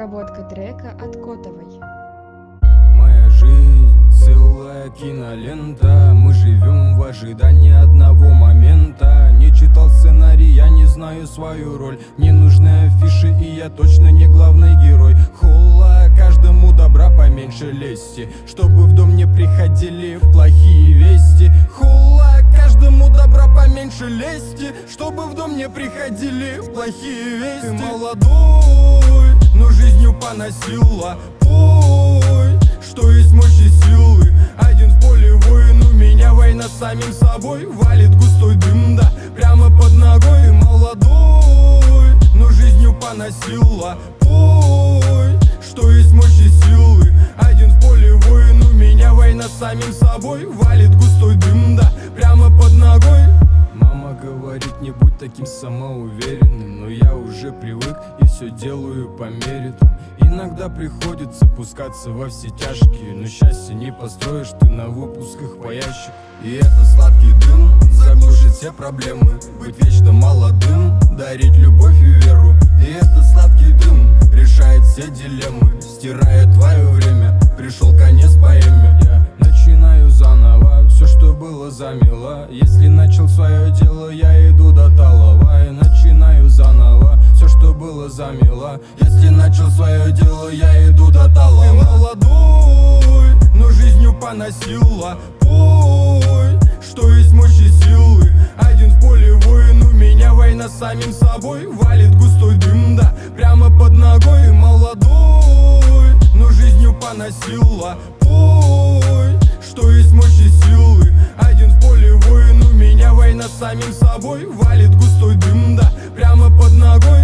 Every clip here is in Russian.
Обработка трека от Котовой. Моя жизнь целая кинолента. Мы живем в ожидании одного момента. Не читал сценарий, я не знаю свою роль. Не нужны афиши, и я точно не главный герой. Холла, каждому добра поменьше лести, чтобы в дом не приходили плохие вести. Холла, каждому добра поменьше лести, чтобы в дом не приходили плохие вести. Ты молодой, но жизнью поносила. Ой, что есть мощи силы. Один в поле воин, у меня война с самим собой. Валит густой дым, да, прямо под ногой. Ты молодой, но жизнью поносила. Ой, что есть мощи силы. Один в поле воин, у меня война с самим собой. Валит густой дым, да, прямо под ногой. Мама говорит, не будь таким самоуверенным, но я уже привык и все делаю по мере там. Иногда приходится пускаться во все тяжкие, но счастье не построишь ты на выпусках по ящику. И это сладкий дым заглушит все проблемы. Быть вечно молодым, дарить любовь и веру. И это сладкий дым решает все дилеммы, стирает твое время. Пришел конец поэме. Я начинаю заново все, что было замело. Если начал свое дело, я иду до талого. И начинаю заново все, что было замело. Если начал свое дело, я иду до талого. Ты молодой, но жизнью поносила. Ой, что есть мощи силы. Один в поле воин, у меня война с самим собой. Валит густой дым, да, прямо под ногой. Ты молодой, но жизнью поносила. Ой, что есть мощи силы. Один в поле воин, у меня война с самим собой. Валит густой дым, да, прямо под ногой.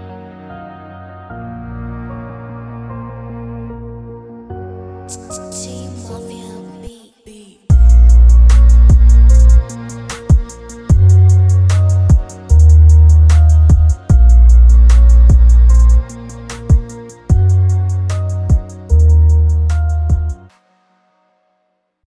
See